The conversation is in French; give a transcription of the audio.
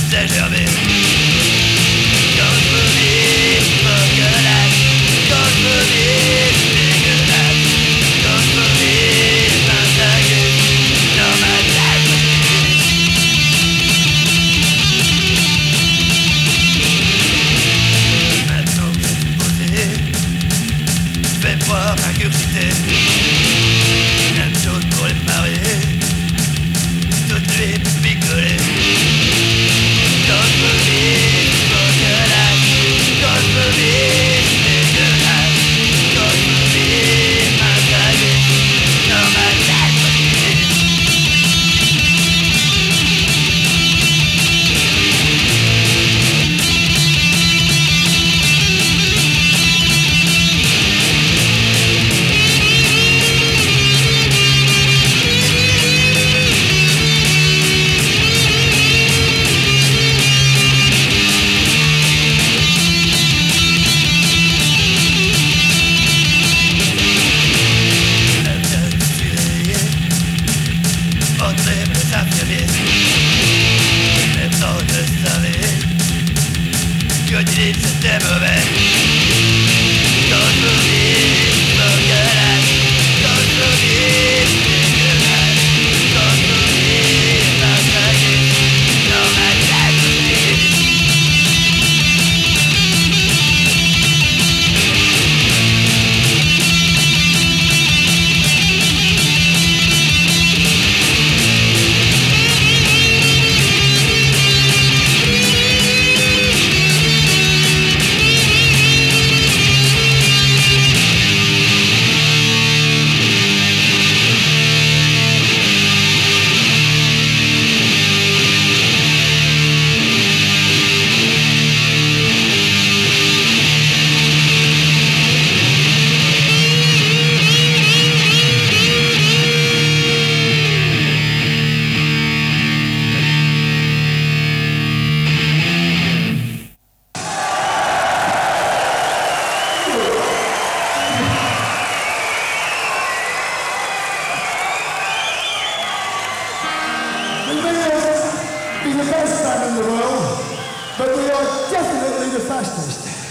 C'est germé. Cosmonisme gueulasse. Cosmonisme dégueulasse. Cosmonisme insalubre. Dans ma tête. Maintenant que c'est posé, fais voir incurgité. Même chose pour les mariés. Tout de suite picolé. Cosmonisme gueulasse. Cosmonisme dégueulasse. Cosmonisme insalubre. Dans ma tête. C'était mauvais. Cosmonisme gueulasse. Cosmonisme dégueulasse. Cosmonisme insalubre. Dans ma tête. Be the best band in the world, but we are definitely the fastest.